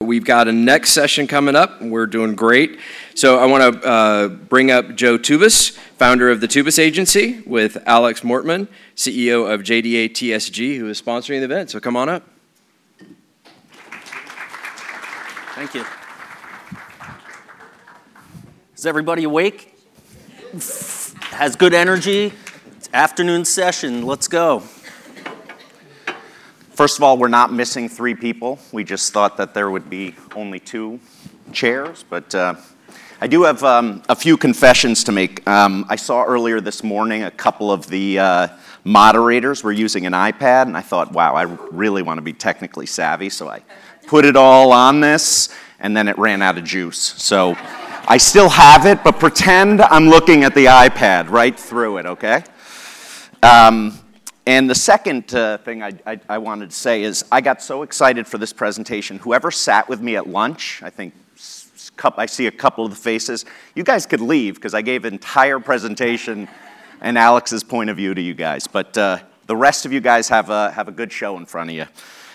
We've got a next session coming up. We're doing great. So I want to bring up Joe Tubus, founder of the Tubus Agency, with Alex Mortman, CEO of JDA TSG, who is sponsoring the event. So come on up. Thank you. Is everybody awake? Has good energy? It's afternoon session. Let's go. First of all, we're not missing 3 people. We just thought that there would be only 2 chairs, but I do have a few confessions to make. I saw earlier this morning a couple of the moderators were using an iPad, and I thought, wow, I really want to be technically savvy, so I put it all on this, and then it ran out of juice. So I still have it, but pretend I'm looking at the iPad right through it, okay? And the second thing I wanted to say is I got so excited for this presentation. Whoever sat with me at lunch, I think I see a couple of the faces. You guys could leave because I gave an entire presentation and Alex's point of view to you guys. But the rest of you guys have a good show in front of you.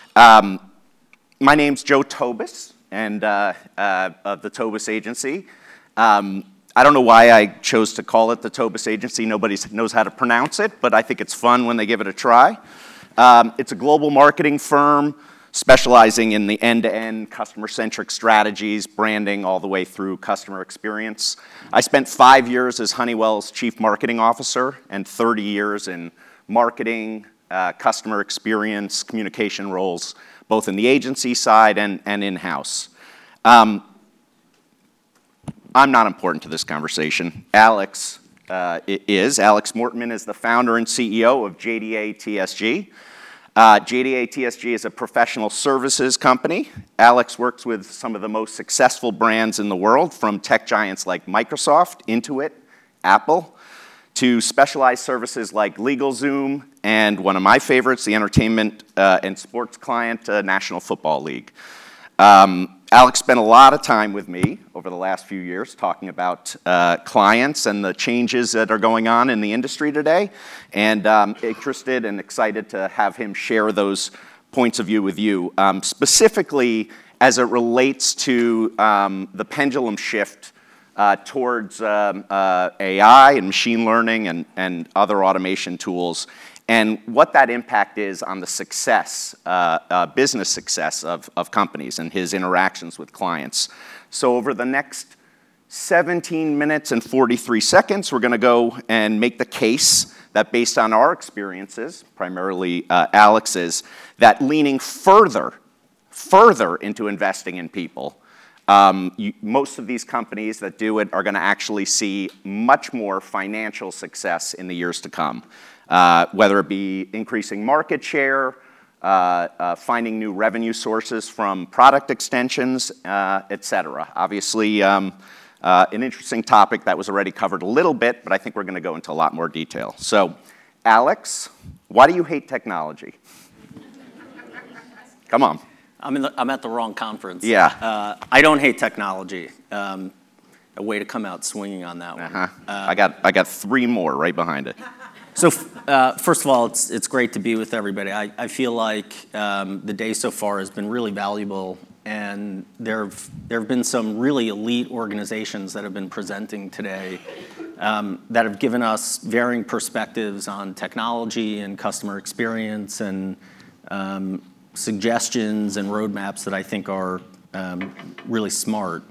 My name's Joe Tobis, and of the Tobis Agency. I don't know why I chose to call it the Tobis Agency. Nobody knows how to pronounce it, but I think it's fun when they give it a try. It's a global marketing firm specializing in the end-to-end customer-centric strategies, branding, all the way through customer experience. I spent 5 years as Honeywell's Chief Marketing Officer and 30 years in marketing, customer experience, communication roles, both in the agency side and in-house. I'm not important to this conversation. Alex is. Alex Mortman is the founder and CEO of JDA TSG. JDA TSG is a professional services company. Alex works with some of the most successful brands in the world, from tech giants like Microsoft, Intuit, Apple, to specialized services like LegalZoom, and one of my favorites, the entertainment and sports client, National Football League. Alex spent a lot of time with me over the last few years talking about clients and the changes that are going on in the industry today, and interested and excited to have him share those points of view with you, specifically as it relates to the pendulum shift towards AI and machine learning and other automation tools, and what that impact is on the success, business success of companies and his interactions with clients. So over the next 17 minutes and 43 seconds, we're going to go and make the case that based on our experiences, primarily Alex's, that leaning further into investing in people, most of these companies that do it are going to actually see much more financial success in the years to come. Whether it be increasing market share, finding new revenue sources from product extensions, et cetera. Obviously, an interesting topic that was already covered a little bit, but I think we're going to go into a lot more detail. So, Alex, why do you hate technology? Come on. I'm at the wrong conference. Yeah. I don't hate technology. A way to come out swinging on that one. I got 3 more right behind it. So first of all, it's great to be with everybody. I feel like the day so far has been really valuable, and there have been some really elite organizations that have been presenting today that have given us varying perspectives on technology and customer experience and suggestions and roadmaps that I think are really smart.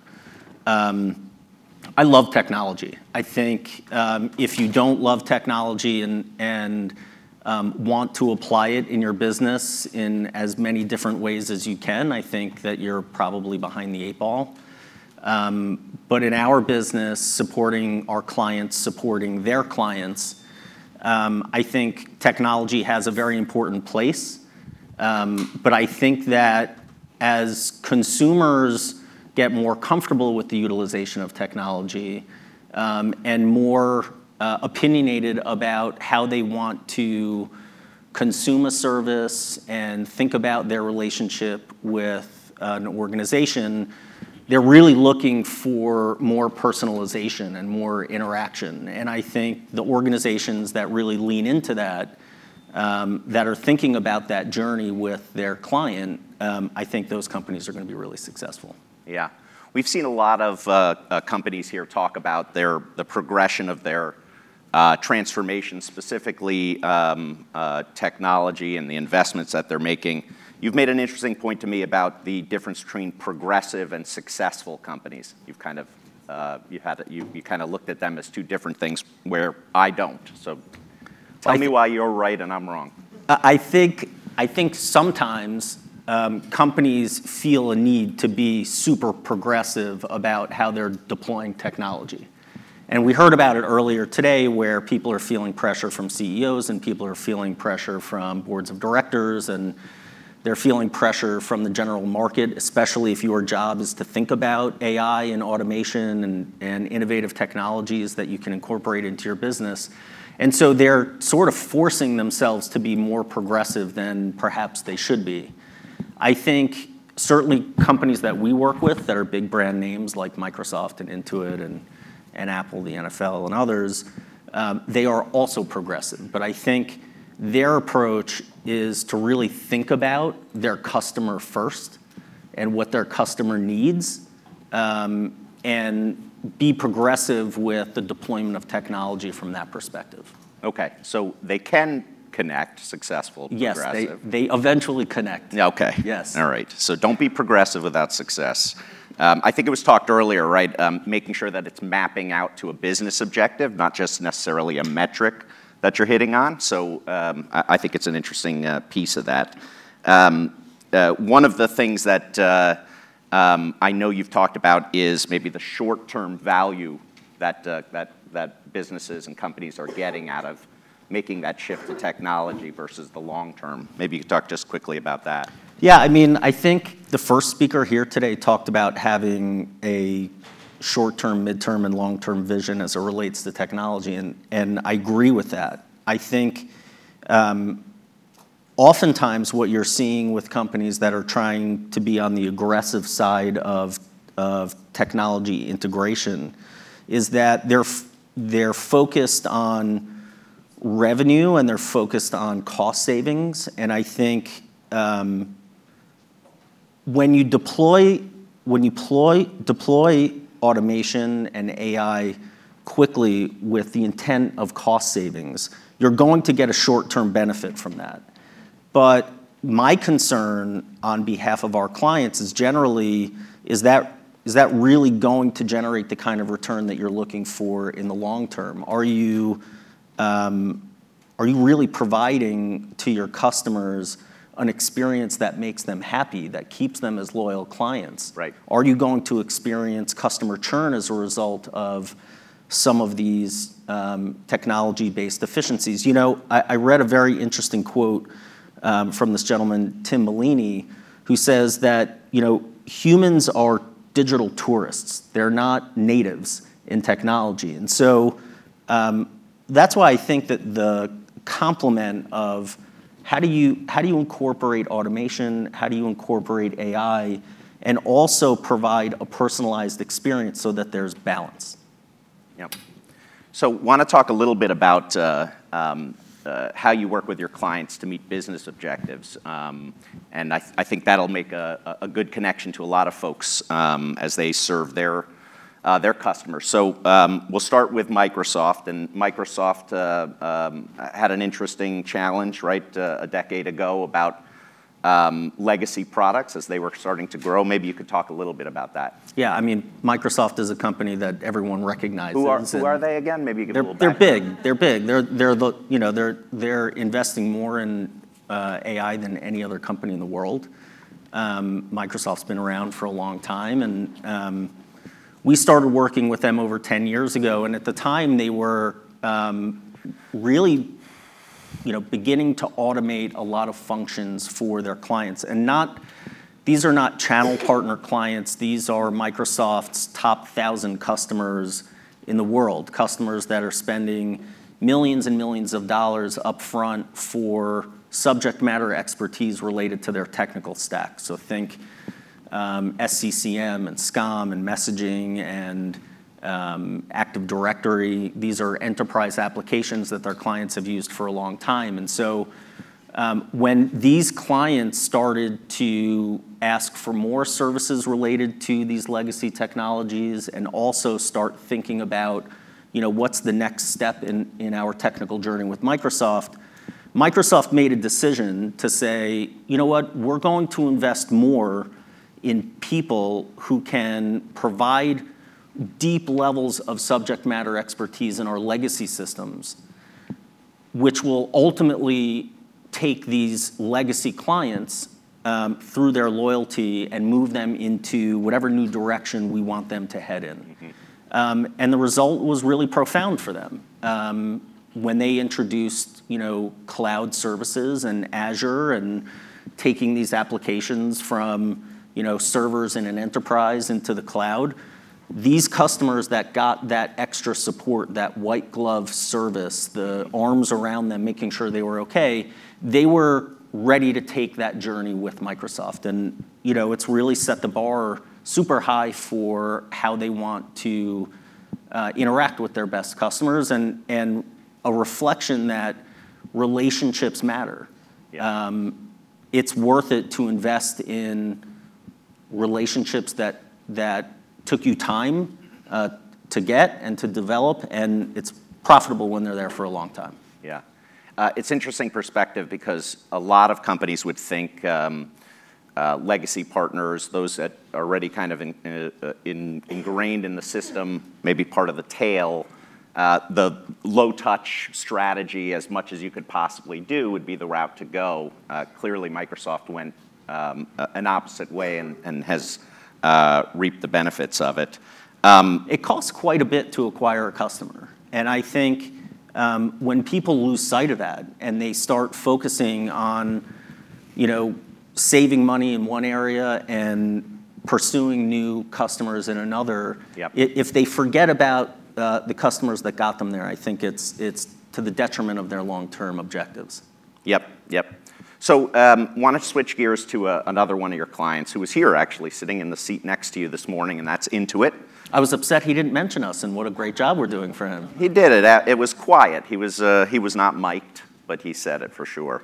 I love technology. I think if you don't love technology and want to apply it in your business in as many different ways as you can, I think that you're probably behind the 8 ball. But in our business, supporting our clients, supporting their clients, I think technology has a very important place. But I think that as consumers get more comfortable with the utilization of technology and more opinionated about how they want to consume a service and think about their relationship with an organization, they're really looking for more personalization and more interaction. And I think the organizations that really lean into that that are thinking about that journey with their client, I think those companies are going to be really successful. Yeah. We've seen a lot of companies here talk about the progression of their transformation, specifically technology and the investments that they're making. You've made an interesting point to me about the difference between progressive and successful companies. You've kind of you kind of looked at them as two different things where I don't. So tell me why you're right and I'm wrong. I think sometimes companies feel a need to be super progressive about how they're deploying technology. And we heard about it earlier today where people are feeling pressure from CEOs and people are feeling pressure from boards of directors and they're feeling pressure from the general market, especially if your job is to think about AI and automation and innovative technologies that you can incorporate into your business. And so they're sort of forcing themselves to be more progressive than perhaps they should be. I think certainly companies that we work with that are big brand names like Microsoft and Intuit and Apple, the NFL, and others, they are also progressive. But I think their approach is to really think about their customer first and what their customer needs, and be progressive with the deployment of technology from that perspective. Okay, so they can connect, successful, progressive. Yes, they eventually connect. Okay. Yes. All right, so don't be progressive without success. I think it was talked earlier, right? Making sure that it's mapping out to a business objective, not just necessarily a metric that you're hitting on. So I think it's an interesting piece of that. One of the things that I know you've talked about is maybe the short-term value that businesses and companies are getting out of making that shift to technology versus the long term. Maybe you could talk just quickly about that. Yeah, I mean, I think the first speaker here today talked about having a short-term, mid-term, and long-term vision as it relates to technology, and I agree with that. I think oftentimes what you're seeing with companies that are trying to be on the aggressive side of technology integration is that they're focused on revenue and they're focused on cost savings, and I think when you deploy automation and AI quickly with the intent of cost savings, you're going to get a short-term benefit from that. But my concern on behalf of our clients is generally, is that really going to generate the kind of return that you're looking for in the long term? Are you really providing to your customers an experience that makes them happy, that keeps them as loyal clients? Right. Are you going to experience customer churn as a result of some of these technology-based efficiencies? You know, I read a very interesting quote from this gentleman, Tim Malini, who says that, you know, humans are digital tourists. They're not natives in technology. And so that's why I think that the complement of how do you incorporate automation, how do you incorporate AI, and also provide a personalized experience so that there's balance. Yep. So want to talk a little bit about how you work with your clients to meet business objectives. And I think that'll make a good connection to a lot of folks as they serve their customers. So we'll start with Microsoft. And Microsoft had an interesting challenge, right, a decade ago about legacy products as they were starting to grow. Maybe you could talk a little bit about that. Yeah, I mean, Microsoft is a company that everyone recognizes. Who are they again? Maybe you could. They're big. They're big. They're investing more in AI than any other company in the world. Microsoft's been around for a long time, and we started working with them over 10 years ago. And at the time, they were really, beginning to automate a lot of functions for their clients. And these are not channel partner clients. These are Microsoft's top 1,000 customers in the world, customers that are spending millions and millions of dollars upfront for subject matter expertise related to their technical stack. So think SCCM and SCOM and messaging and Active Directory. These are enterprise applications that their clients have used for a long time. And so when these clients started to ask for more services related to these legacy technologies and also start thinking about, what's the next step in our technical journey with Microsoft, Microsoft made a decision to say, you know what, we're going to invest more in people who can provide deep levels of subject matter expertise in our legacy systems, which will ultimately take these legacy clients through their loyalty and move them into whatever new direction we want them to head in. And the result was really profound for them. When they introduced, cloud services and Azure and taking these applications from, servers in an enterprise into the cloud, these customers that got that extra support, that white glove service, the arms around them, making sure they were okay, they were ready to take that journey with Microsoft. And, it's really set the bar super high for how they want to interact with their best customers and a reflection that relationships matter. Yeah. It's worth it to invest in relationships that took you time to get and to develop, and it's profitable when they're there for a long time. Yeah. It's interesting perspective because a lot of companies would think legacy partners, those that are already kind of ingrained in the system, maybe part of the tail, the low-touch strategy, as much as you could possibly do, would be the route to go. Clearly, Microsoft went an opposite way and has reaped the benefits of it. It costs quite a bit to acquire a customer. And I think when people lose sight of that and they start focusing on, saving money in one area and pursuing new customers in another, Yep. If they forget about the customers that got them there, I think it's to the detriment of their long-term objectives. Yep. So want to switch gears to another one of your clients who was here actually sitting in the seat next to you this morning, and that's Intuit. I was upset he didn't mention us and what a great job we're doing for him. He did it. It was quiet. He was not mic'd, but he said it for sure.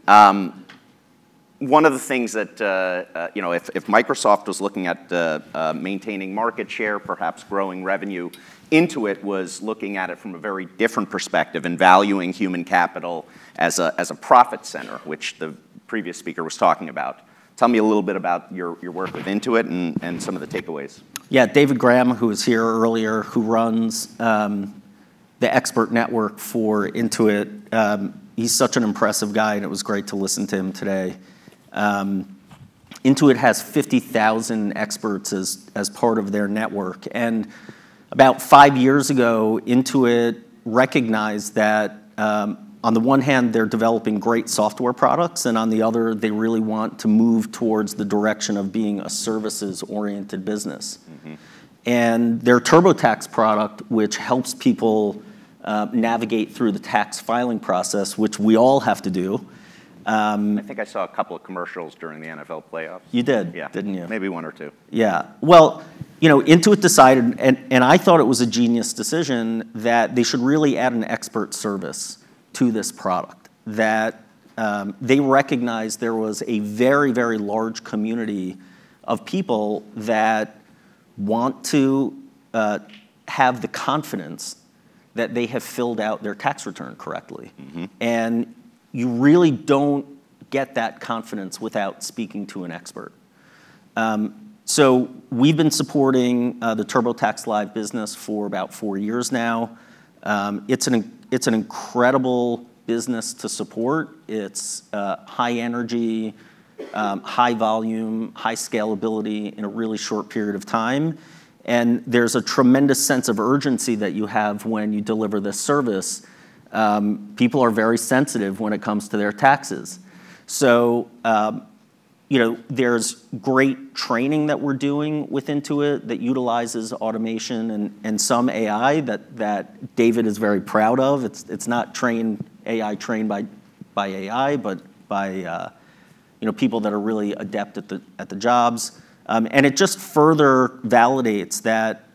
One of the things that, if Microsoft was looking at maintaining market share, perhaps growing revenue, Intuit was looking at it from a very different perspective and valuing human capital as a profit center, which the previous speaker was talking about. Tell me a little bit about your work with Intuit and some of the takeaways. Yeah, David Graham, who was here earlier, who runs the expert network for Intuit, he's such an impressive guy, and it was great to listen to him today. Intuit has 50,000 experts as part of their network. And about 5 years ago, Intuit recognized that on the one hand, they're developing great software products, and on the other, they really want to move towards the direction of being a services-oriented business. Mm-hmm. And their TurboTax product, which helps people navigate through the tax filing process, which we all have to do. I think I saw a couple of commercials during the NFL playoffs. You did, yeah. Didn't you? Maybe one or two. Yeah. Well, Intuit decided, and I thought it was a genius decision, that they should really add an expert service to this product, that they recognized there was a very, very large community of people that want to have the confidence that they have filled out their tax return correctly. Mm-hmm. And you really don't get that confidence without speaking to an expert. So we've been supporting the TurboTax Live business for about 4 years now. It's an incredible business to support. It's high energy, high volume, high scalability in a really short period of time. And there's a tremendous sense of urgency that you have when you deliver this service. People are very sensitive when it comes to their taxes. So, there's great training that we're doing with Intuit that utilizes automation and some AI that David is very proud of. It's not AI trained by AI, but by people that are really adept at the jobs. And it just further validates that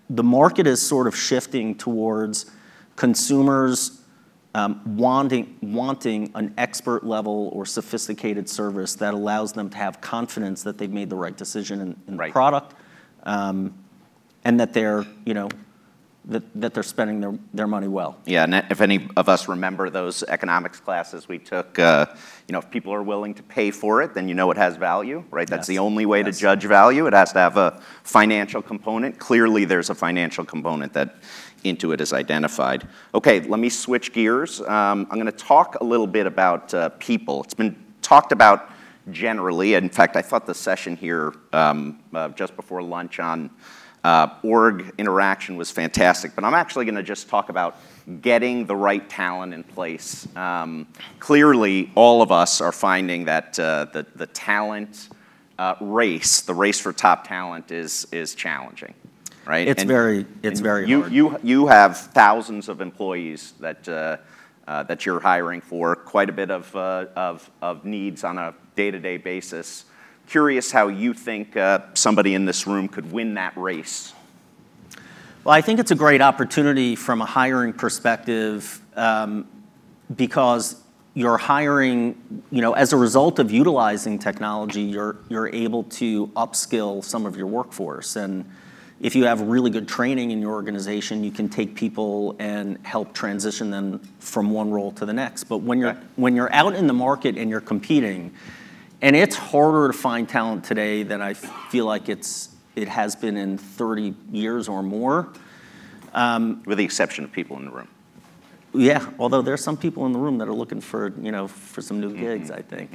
the market is sort of shifting towards consumers wanting an expert level or sophisticated service that allows them to have confidence that they've made the right decision in the product, and that they're, that they're spending their money well. Yeah, and if any of us remember those economics classes we took, if people are willing to pay for it, then it has value, right? That's the only way to judge value. It has to have a financial component. Clearly, there's a financial component that Intuit has identified. Okay, let me switch gears. I'm going to talk a little bit about people. It's been talked about generally. In fact, I thought the session here just before lunch on org interaction was fantastic, but I'm actually going to just talk about getting the right talent in place. Clearly, all of us are finding that the talent race, the race for top talent is challenging, right? It's very hard. You have thousands of employees that you're hiring for, quite a bit of needs on a day-to-day basis. Curious how you think somebody in this room could win that race. Well, I think it's a great opportunity from a hiring perspective because you're hiring, as a result of utilizing technology, you're able to upskill some of your workforce. And if you have really good training in your organization, you can take people and help transition them from one role to the next. But when you're out in the market and you're competing, and it's harder to find talent today than I feel like it has been in 30 years or more. With the exception of people in the room. Yeah, although there's some people in the room that are looking for some new gigs, I think.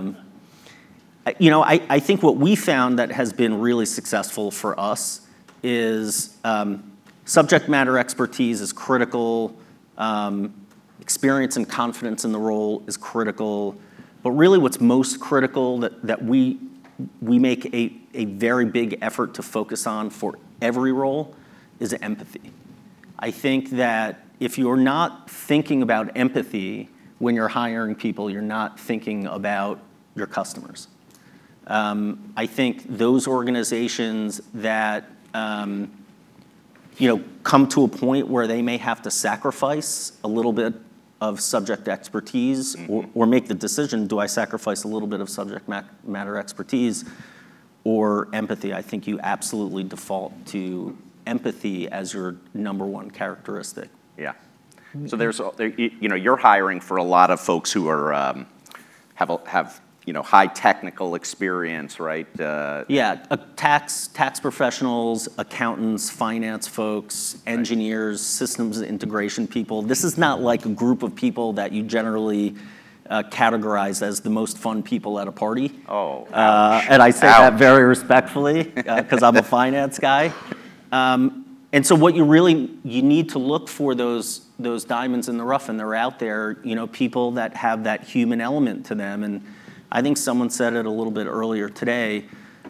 I think what we found that has been really successful for us is subject matter expertise is critical, experience and confidence in the role is critical. But really what's most critical that we make a very big effort to focus on for every role is empathy. I think that if you're not thinking about empathy when you're hiring people, you're not thinking about your customers. I think those organizations that come to a point where they may have to sacrifice a little bit of subject expertise or make the decision, do I sacrifice a little bit of subject matter expertise or empathy? I think you absolutely default to empathy as your number one characteristic. Yeah. So you're hiring for a lot of folks who are have high technical experience, right? Tax professionals, accountants, finance folks, engineers, systems integration people. This is not like a group of people that you generally categorize as the most fun people at a party. Oh, and I say that very respectfully because I'm a finance guy. And so what you need to look for those diamonds in the rough, and they're out there, people that have that human element to them. And I think someone said it a little bit earlier today.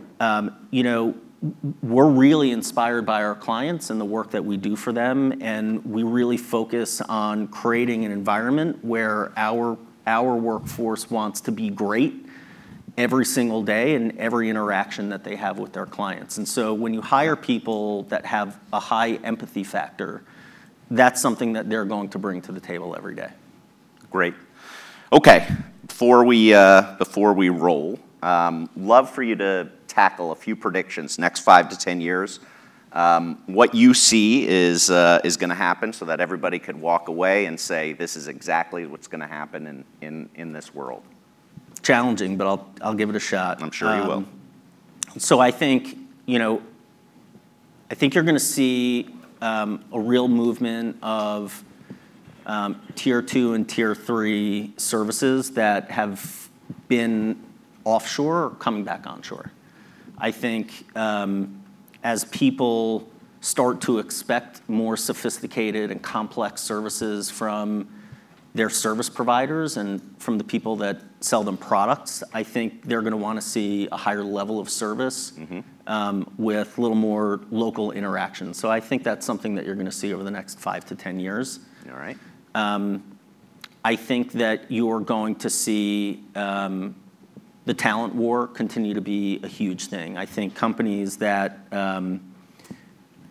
We're really inspired by our clients and the work that we do for them, and we really focus on creating an environment where our workforce wants to be great every single day and every interaction that they have with their clients. And so when you hire people that have a high empathy factor, that's something that they're going to bring to the table every day. Great. Okay, before we roll, love for you to tackle a few predictions next 5 to 10 years. What you see is going to happen, so that everybody could walk away and say, this is exactly what's going to happen in this world. Challenging, but I'll give it a shot. I'm sure you will. So I think you're going to see a real movement of tier 2 and tier 3 services that have been offshore or coming back onshore. I think as people start to expect more sophisticated and complex services from their service providers and from the people that sell them products, I think they're going to want to see a higher level of service with a little more local interaction. So I think that's something that you're going to see over the next 5 to 10 years. All right. I think that you're going to see the talent war continue to be a huge thing. I think companies that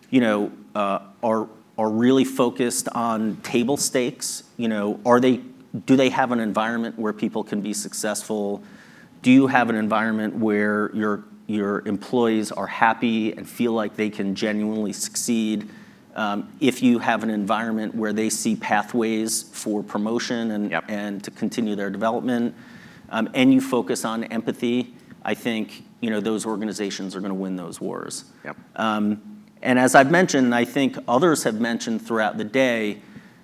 are really focused on table stakes. Do they have an environment where people can be successful? Do you have an environment where your employees are happy and feel like they can genuinely succeed? If you have an environment where they see pathways for promotion and to continue their development, and you focus on empathy, I think those organizations are going to win those wars. Yep. And as I've mentioned, I think others have mentioned throughout the day,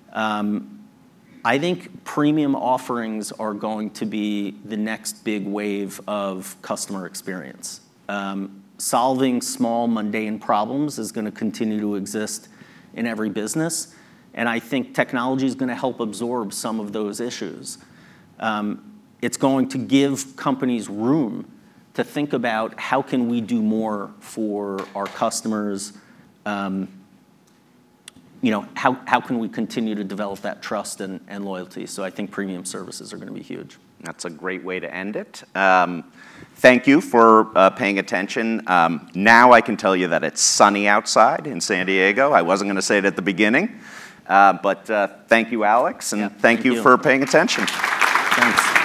I think premium offerings are going to be the next big wave of customer experience. Solving small, mundane problems is going to continue to exist in every business, and I think technology is going to help absorb some of those issues. It's going to give companies room to think about how can we do more for our customers. How can we continue to develop that trust and loyalty? So I think premium services are going to be huge. That's a great way to end it. Thank you for paying attention. Now I can tell you that it's sunny outside in San Diego. I wasn't going to say it at the beginning, but thank you, Alex, and thank you for paying attention. Thanks.